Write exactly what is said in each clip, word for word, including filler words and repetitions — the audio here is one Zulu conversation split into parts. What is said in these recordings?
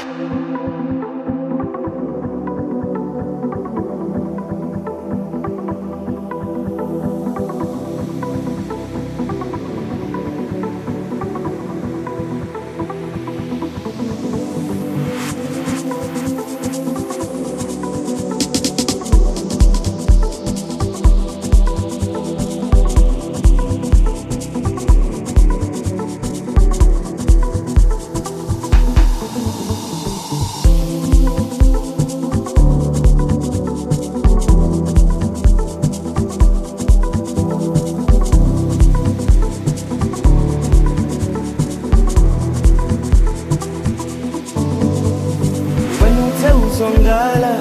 Uzongala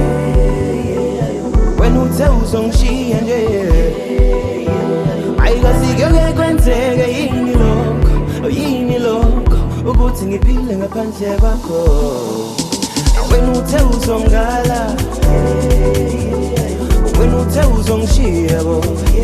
wena uthe uzongishiya nje ayikasike kwenzeke yini lokho yini lokho ukuthi ngiphile ngaphandle kwakho wena uthe uzongala wena uthe uzongishiya bo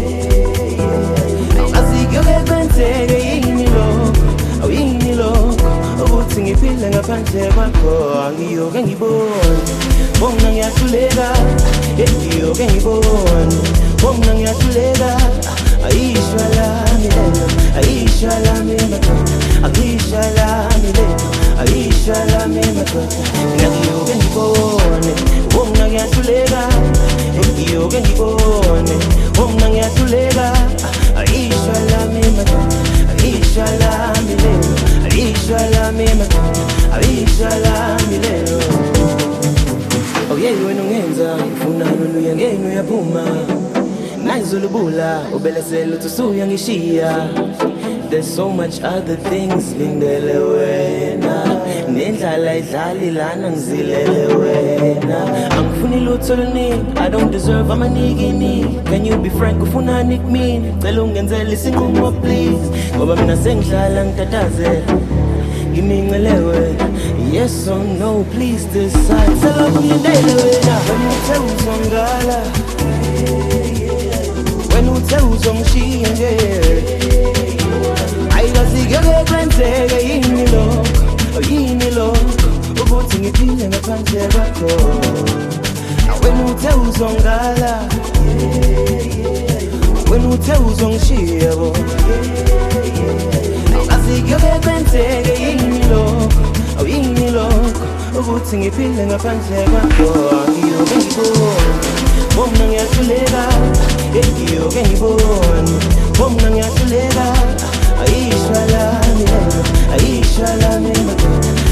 ayikasike kwenzeke yini lokho yini lokho ukuthi ngiphile ngaphandle kwakho ngiyoke ngibone bona ngiyahluleka ngiyoke ngibone bona ngiyahluleka ayishwa lami lelo ayishwa lami madoda ayishwa lami lelo ayishwa lami madoda ngiyoke ngibone bona ngiyahluleka ngiyoke ngibone bona ngiyahluleka ayishwa lami madoda ayishwa lami lelo ayishwa lami madoda ayishwa lami lelo oh yeah wena ungenza ngifuna noluya ngene uyaphuma nayizolubula ubelesela uthi usuya ngishiya there's so much other things lindele wena nendlala idlali lana ngizilele wena angifuni lutho luningi I don't deserve amanigini can you be frank ufuna nikmini cela ungenzele isinqumo please ngoba mina sengidlala ngitatazela ngimincelewe yes or no please decide sela kuyindele wena wena uthe uzongala wena uthe uzongishiya nje ayikasike kwenzeke yini lokho yini lokho ukuthi ngiphile ngaphandle kwakho wena uthe uzongala wena uthe uzongishiya bo ayikasike kwenzeke yini lokho yini lokho ukuthi ngiphile ngaphandle kwakho ngiyoke ngibone bona ngiyahluleka ngiyoke ngibone bona ngiyahluleka ayishwa lami ayishwa lami madoda